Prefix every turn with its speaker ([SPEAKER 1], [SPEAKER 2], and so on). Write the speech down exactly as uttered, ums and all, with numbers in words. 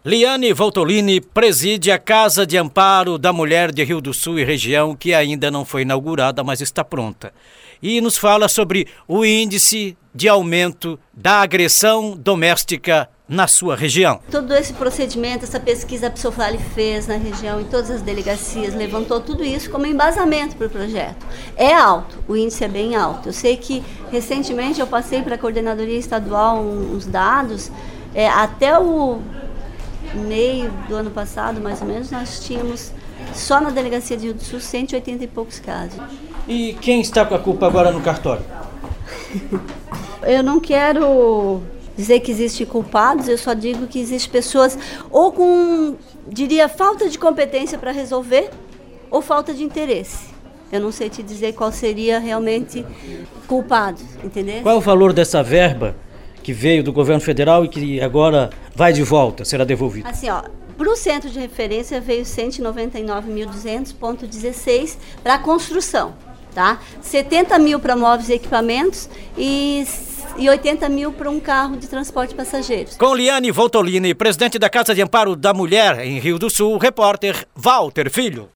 [SPEAKER 1] Liane Voltolini preside a Casa de Amparo da Mulher de Rio do Sul e região, que ainda não foi inaugurada, mas está pronta. E nos fala sobre o índice de aumento da agressão doméstica na sua região.
[SPEAKER 2] Todo esse procedimento, essa pesquisa que a Psoflali fez na região, em todas as delegacias, levantou tudo isso como embasamento para o projeto. É alto, o índice é bem alto. Eu sei que recentemente eu passei para a Coordenadoria Estadual uns dados, é, até o meio do ano passado, mais ou menos, nós tínhamos só na Delegacia de Rio do Sul cento e oitenta e poucos casos.
[SPEAKER 1] E quem está com a culpa agora no cartório?
[SPEAKER 2] Eu não quero dizer que existem culpados, eu só digo que existem pessoas ou com, diria, falta de competência para resolver ou falta de interesse. Eu não sei te dizer qual seria realmente culpado, entendeu?
[SPEAKER 1] Qual é o valor dessa verba que veio do governo federal e que agora vai de volta, será devolvida?
[SPEAKER 2] Assim, ó, para o centro de referência veio cento e noventa e nove mil e duzentos vírgula dezesseis para a construção, tá? setenta mil para móveis e equipamentos e, e oitenta mil para um carro de transporte de passageiros.
[SPEAKER 1] Com Liane Voltolini, presidente da Casa de Amparo da Mulher em Rio do Sul, repórter Walter Filho.